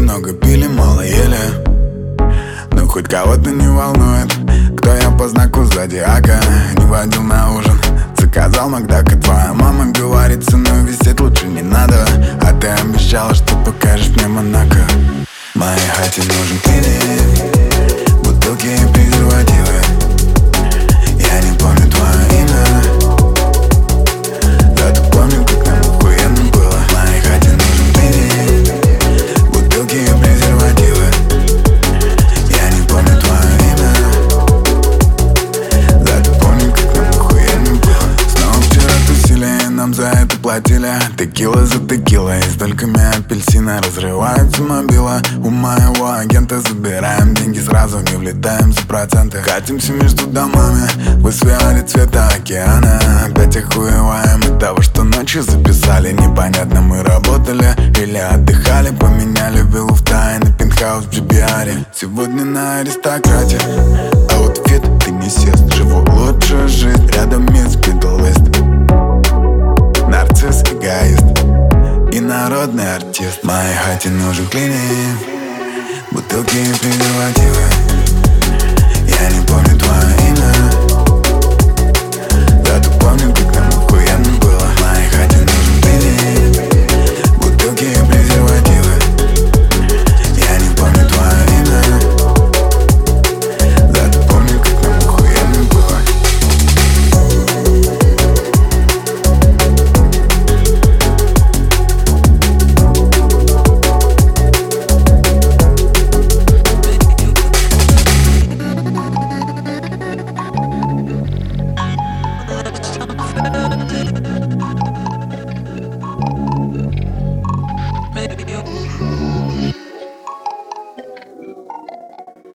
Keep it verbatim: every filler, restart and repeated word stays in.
много пили, мало ели, но хоть кого-то не волнует, кто я по знаку зодиака. Не водил на ужин, заказал Макдака. Твоя мама говорит, сыну висеть лучше не надо, а ты обещала, что покажешь мне Монако. Моей хате нужен клиник, бутылки и презервативы. Я не помню твое имя, зато помню, как нам охуенно было. Моей хате нужен клиник, бутылки и презервативы. Я не помню твое имя, зато помню, как нам охуенно было. Снова вчера тусили, нам за это платили. Текила за текилой, с дольками апельсина разрываются мобила. У моего агента забираем деньги сразу, не влетаем за проценты. Катимся между домами, высвели цвета океана. Опять охуеваем от того, что ночью записали. Непонятно, мы работали или отдыхали. Поменяли виллу в Тае на пентхаус в джи би ар. Сегодня на аристократе аутфит теннисист. Живу лучшую жизнь, рядом мисс Битллист. Нарцисс, эгоист и народный артист. Моей хате нужен клиник, бутылки и презервативы. Я не помню твое имя, зато помню, как нам охуенно было.